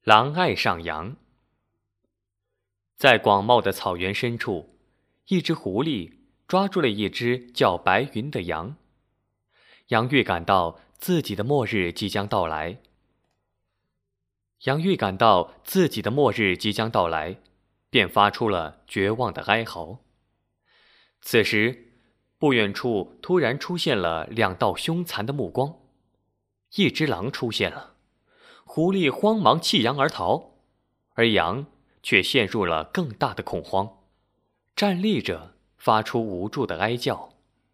狼爱上羊。在广袤的草原深处，一只狐狸抓住了一只叫白云的羊。羊预感到自己的末日即将到来，便发出了绝望的哀嚎。此时，不远处突然出现了两道凶残的目光，一只狼出现了，狐狸慌忙弃羊而逃，而羊却陷入了更大的恐慌，站立着发出无助的哀叫。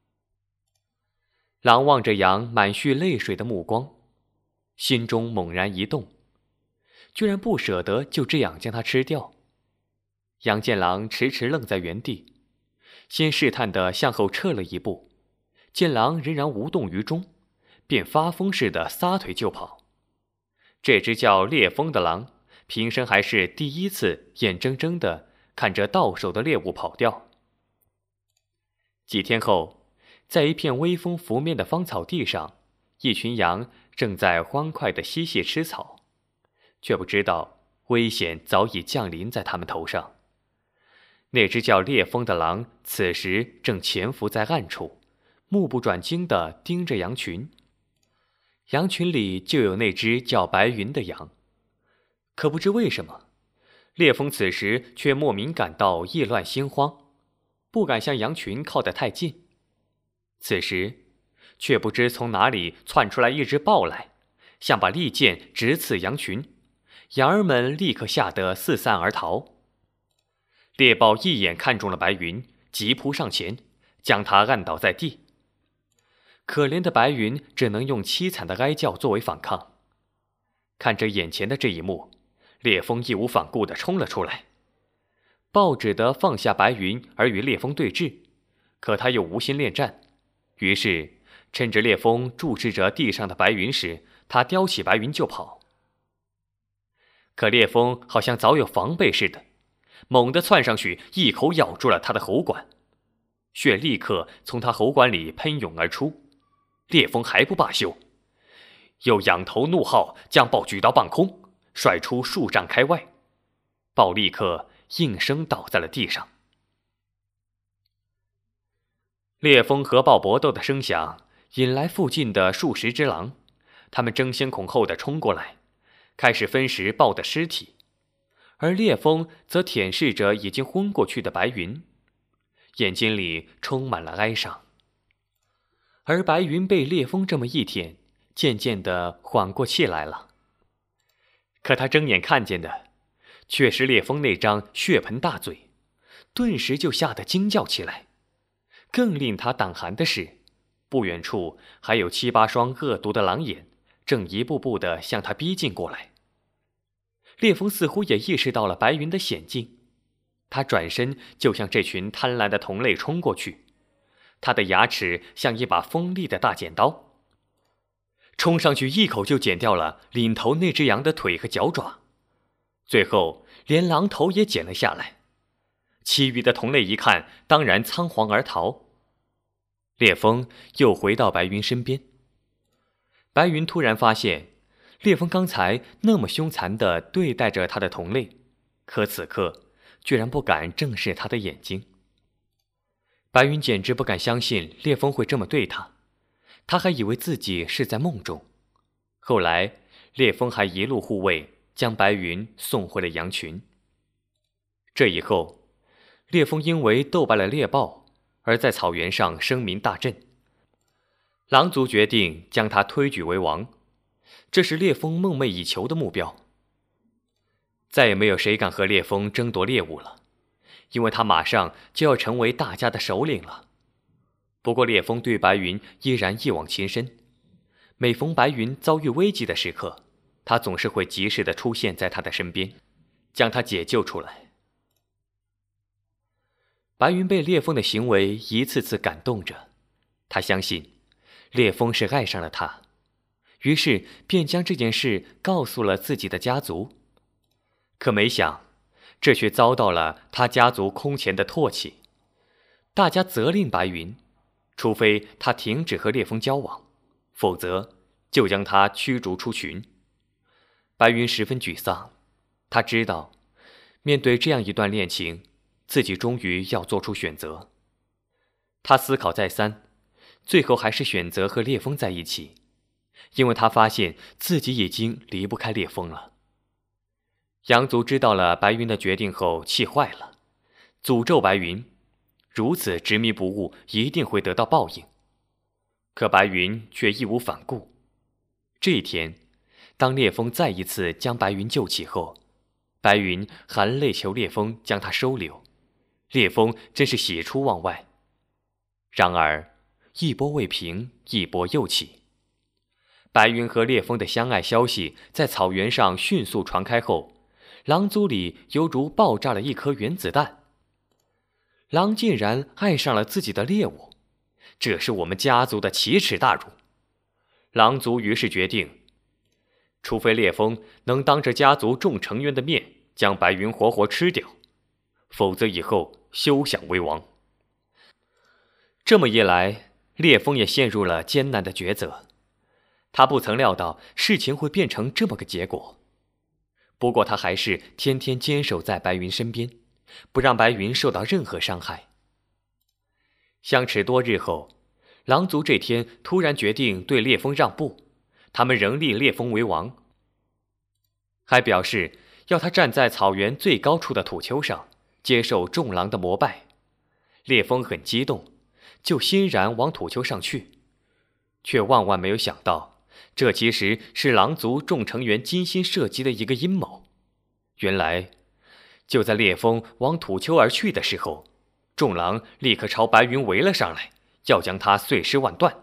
狼望着羊满蓄泪水的目光，心中猛然一动，居然不舍得就这样将它吃掉。羊见狼迟迟愣在原地，先试探地向后撤了一步，见狼仍然无动于衷，便发疯似的撒腿就跑。这只叫烈风的狼，平生还是第一次眼睁睁地看着到手的猎物跑掉。几天后，在一片微风拂面的芳草地上，一群羊正在欢快地嬉戏吃草，却不知道危险早已降临在他们头上。那只叫烈风的狼此时正潜伏在暗处，目不转睛地盯着羊群。羊群里就有那只叫白云的羊，可不知为什么，烈风此时却莫名感到意乱心慌，不敢向羊群靠得太近。此时，却不知从哪里窜出来一只豹来，像把利剑直刺羊群，羊儿们立刻吓得四散而逃。猎豹一眼看中了白云，急扑上前，将他按倒在地。可怜的白云只能用凄惨的哀叫作为反抗。看着眼前的这一幕，烈风义无反顾地冲了出来。豹只得放下白云而与烈风对峙，可他又无心恋战，于是趁着烈风注视着地上的白云时，他叼起白云就跑。可烈风好像早有防备似的，猛地窜上去，一口咬住了他的喉管，血立刻从他喉管里喷涌而出。烈风还不罢休，又仰头怒号，将豹举到半空，甩出数丈开外。豹立刻应声倒在了地上。烈风和豹搏斗的声响引来附近的数十只狼，他们争先恐后地冲过来，开始分食豹的尸体，而烈风则舔舐着已经昏过去的白云，眼睛里充满了哀伤。而白云被烈风这么一舔，渐渐地缓过气来了。可他睁眼看见的却是烈风那张血盆大嘴，顿时就吓得惊叫起来。更令他胆寒的是，不远处还有7、8双恶毒的狼眼，正一步步地向他逼近过来。烈风似乎也意识到了白云的险境，他转身就向这群贪婪的同类冲过去，他的牙齿像一把锋利的大剪刀，冲上去一口就剪掉了领头那只羊的腿和脚爪，最后连狼头也剪了下来。其余的同类一看，当然仓皇而逃。烈风又回到白云身边，白云突然发现烈风刚才那么凶残地对待着他的同类，可此刻居然不敢正视他的眼睛。白云简直不敢相信烈风会这么对他，他还以为自己是在梦中。后来烈风还一路护卫，将白云送回了羊群。这以后，烈风因为斗败了猎豹，而在草原上声名大振。狼族决定将他推举为王，这是烈风梦寐以求的目标。再也没有谁敢和烈风争夺猎物了，因为他马上就要成为大家的首领了。不过烈风对白云依然一往情深，每逢白云遭遇危机的时刻，他总是会及时地出现在他的身边，将他解救出来。白云被烈风的行为一次次感动着，他相信烈风是爱上了他，于是便将这件事告诉了自己的家族。可没想，这却遭到了他家族空前的唾弃。大家责令白云，除非他停止和烈风交往，否则就将他驱逐出群。白云十分沮丧， 他知道，面对这样一段恋情，自己终于要做出选择。他思考再三，最后还是选择和烈风在一起，因为他发现自己已经离不开烈风了。杨族知道了白云的决定后，气坏了，诅咒白云，如此执迷不悟，一定会得到报应。可白云却义无反顾。这一天，当烈风再一次将白云救起后，白云含泪求烈风将他收留，烈风真是喜出望外。然而，一波未平，一波又起。白云和烈风的相爱消息在草原上迅速传开后，狼族里犹如爆炸了一颗原子弹。狼竟然爱上了自己的猎物，这是我们家族的奇耻大辱。狼族于是决定，除非烈风能当着家族众成员的面将白云活活吃掉，否则以后休想为王。这么一来，烈风也陷入了艰难的抉择。他不曾料到事情会变成这么个结果，不过他还是天天坚守在白云身边，不让白云受到任何伤害。相持多日后，狼族这天突然决定对烈风让步，他们仍立烈风为王，还表示要他站在草原最高处的土丘上，接受众狼的膜拜。烈风很激动，就欣然往土丘上去，却万万没有想到，这其实是狼族众成员精心设计的一个阴谋。原来，就在烈风往土丘而去的时候，众狼立刻朝白云围了上来，要将他碎尸万段。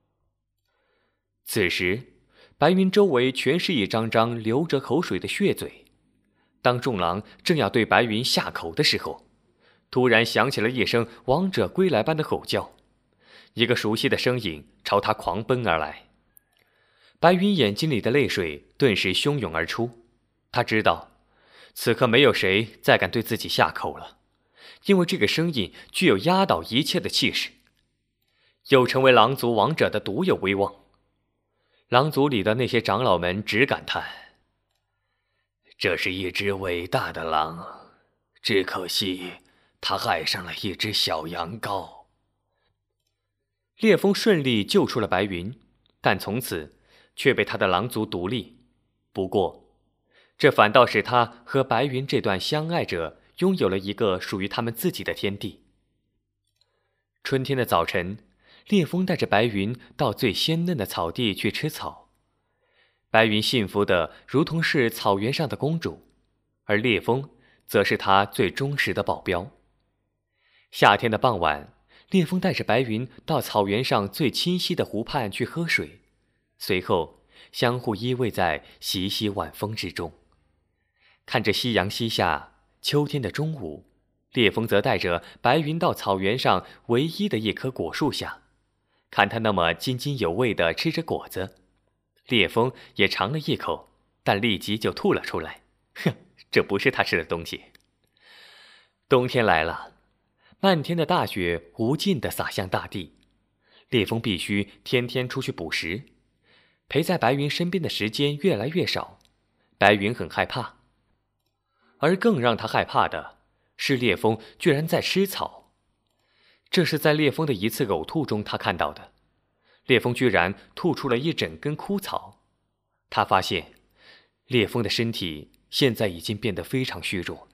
此时，白云周围全是一张张流着口水的血嘴。当众狼正要对白云下口的时候，突然响起了一声王者归来般的吼叫，一个熟悉的身影朝他狂奔而来。白云眼睛里的泪水顿时汹涌而出，他知道，此刻没有谁再敢对自己下口了，因为这个声音具有压倒一切的气势，有成为狼族王者的独有威望。狼族里的那些长老们只感叹：这是一只伟大的狼，只可惜他爱上了一只小羊羔。烈风顺利救出了白云，但从此却被他的狼族独立。不过，这反倒使他和白云这段相爱者拥有了一个属于他们自己的天地。春天的早晨，烈风带着白云到最鲜嫩的草地去吃草。白云幸福的如同是草原上的公主，而烈风则是她最忠实的保镖。夏天的傍晚，烈风带着白云到草原上最清晰的湖畔去喝水，随后相互依偎在习习晚风之中。看着夕阳西下，秋天的中午，烈风则带着白云到草原上唯一的一棵果树下，看它那么津津有味地吃着果子，烈风也尝了一口，但立即就吐了出来。哼，这不是他吃的东西。冬天来了，漫天的大雪无尽地洒向大地，烈风必须天天出去捕食，陪在白云身边的时间越来越少，白云很害怕。而更让他害怕的是，烈风居然在吃草。这是在烈风的一次呕吐中他看到的，烈风居然吐出了一整根枯草。他发现，烈风的身体现在已经变得非常虚弱。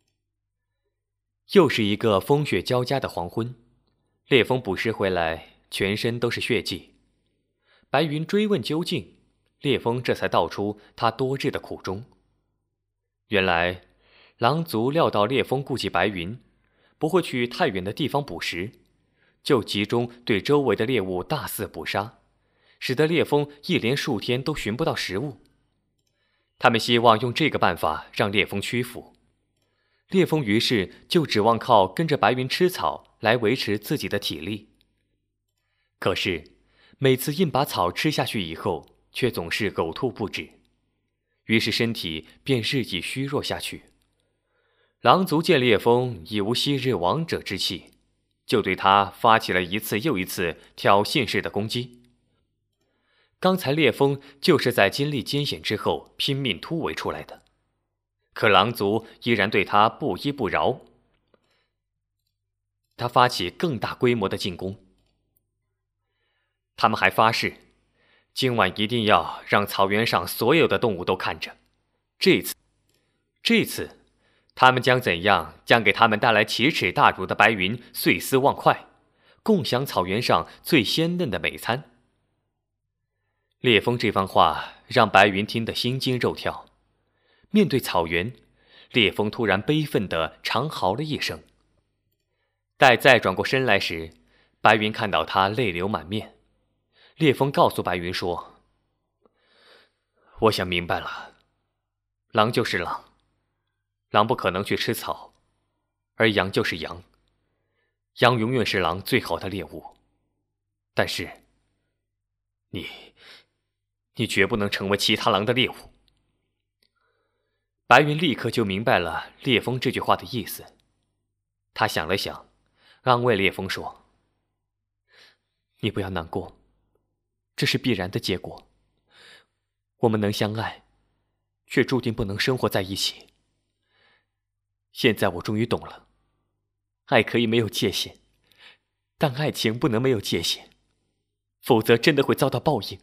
又是一个风雪交加的黄昏，烈风捕食回来，全身都是血迹。白云追问究竟，烈风这才道出他多日的苦衷。原来，狼族料到烈风顾忌白云，不会去太远的地方捕食，就集中对周围的猎物大肆捕杀，使得烈风一连数天都寻不到食物。他们希望用这个办法让烈风屈服。烈风于是就指望靠跟着白云吃草来维持自己的体力。可是，每次硬把草吃下去以后，却总是呕吐不止，于是身体便日益虚弱下去。狼族见烈风已无昔日王者之气，就对他发起了一次又一次挑衅式的攻击。刚才烈风就是在经历艰险之后拼命突围出来的， 可狼族依然对他不依不饶。他发起更大规模的进攻。他们还发誓，今晚一定要让草原上所有的动物都看着。这次，他们将怎样将给他们带来奇耻大辱的白云碎尸万块，共享草原上最鲜嫩的美餐。烈风这番话让白云听得心惊肉跳。面对草原，烈风突然悲愤地长嚎了一声。待再转过身来时，白云看到他泪流满面。烈风告诉白云说：“我想明白了，狼就是狼，狼不可能去吃草，而羊就是羊，羊永远是狼最好的猎物。但是，你绝不能成为其他狼的猎物。”白云立刻就明白了烈风这句话的意思。他想了想，安慰烈风说：“你不要难过，这是必然的结果。我们能相爱，却注定不能生活在一起。现在我终于懂了，爱可以没有界限，但爱情不能没有界限，否则真的会遭到报应。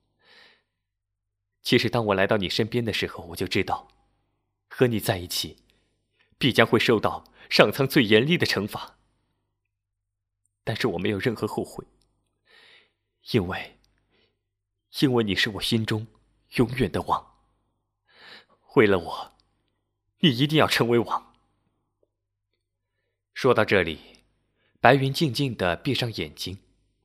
其实当我来到你身边的时候，我就知道，和你在一起，必将会受到上苍最严厉的惩罚。但是我没有任何后悔，因为你是我心中永远的王。为了我，你一定要成为王。”说到这里，白云静静地闭上眼睛。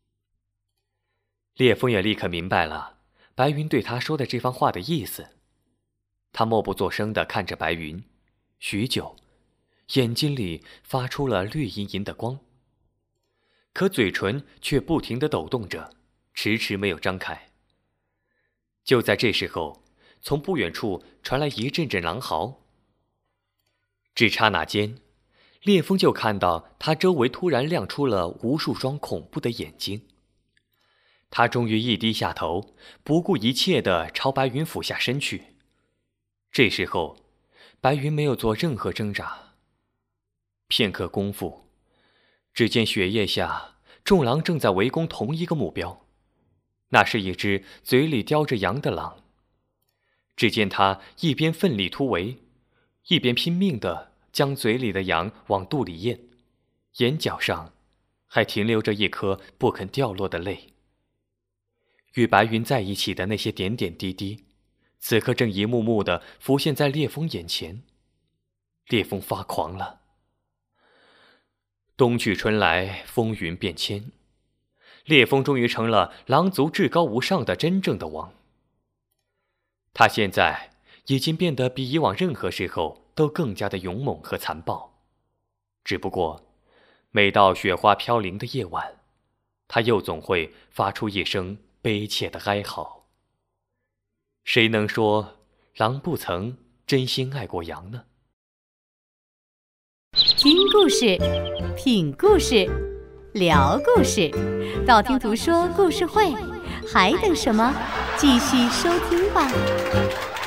烈风也立刻明白了白云对他说的这番话的意思。他默不作声地看着白云，许久，眼睛里发出了绿莹莹的光，可嘴唇却不停地抖动着，迟迟没有张开。就在这时候，从不远处传来一阵阵狼嚎。只刹那间，烈风就看到他周围突然亮出了无数双恐怖的眼睛。他终于一低下头，不顾一切地朝白云俯下身去。这时候，白云没有做任何挣扎。片刻功夫，只见雪叶下，众狼正在围攻同一个目标。那是一只嘴里叼着羊的狼。只见他一边奋力突围，一边拼命地将嘴里的羊往肚里咽，眼角上还停留着一颗不肯掉落的泪。与白云在一起的那些点点滴滴，此刻正一幕幕地浮现在烈风眼前。烈风发狂了。冬去春来，风云变迁，烈风终于成了狼族至高无上的真正的王。他现在已经变得比以往任何时候都更加的勇猛和残暴。只不过，每到雪花飘零的夜晚，他又总会发出一声悲切的哀嚎。谁能说狼不曾真心爱过羊呢？ 听故事，品故事，聊故事，道听途说故事会，还等什么？继续收听吧。